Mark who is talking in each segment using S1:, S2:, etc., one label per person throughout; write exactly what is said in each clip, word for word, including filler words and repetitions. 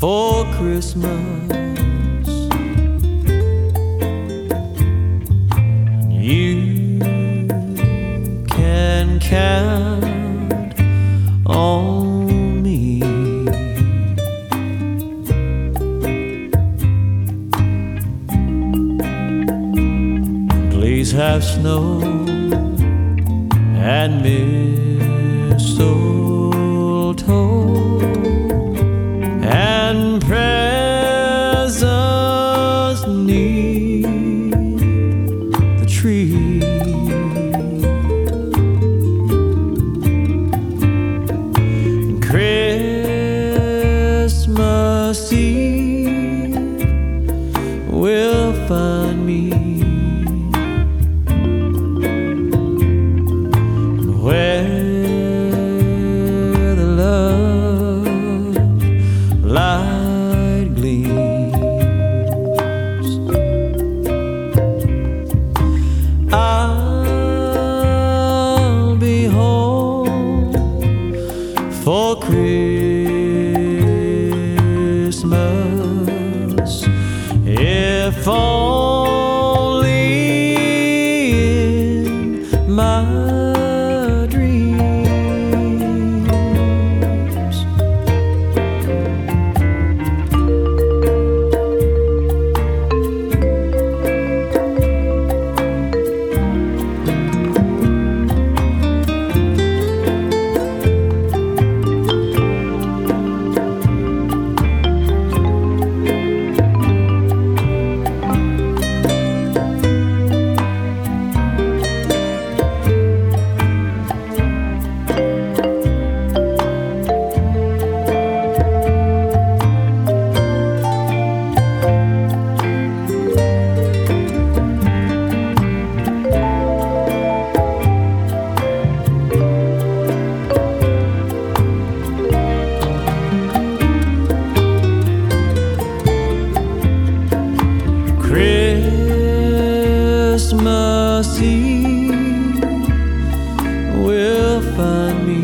S1: for Christmas. You can count on me. Please have snow and mistletoe and presents neath the tree. And Christmas Eve will find me where the love light gleams. I'll be home for Christmas, if only in my Christmas Eve will find me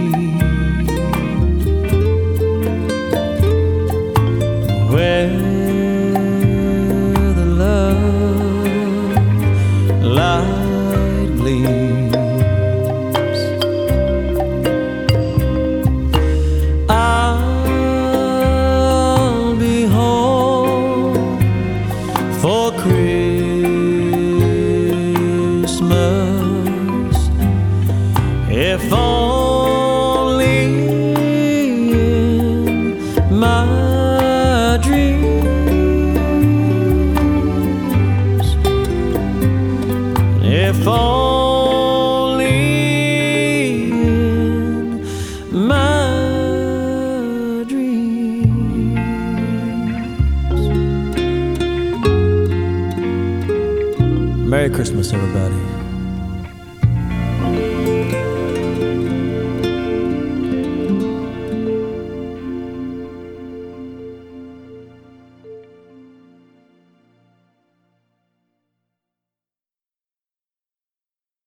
S1: where the love light gleams. I'll be home for Christmas, if only in my dreams, if only in my dreams. Merry Christmas, everybody.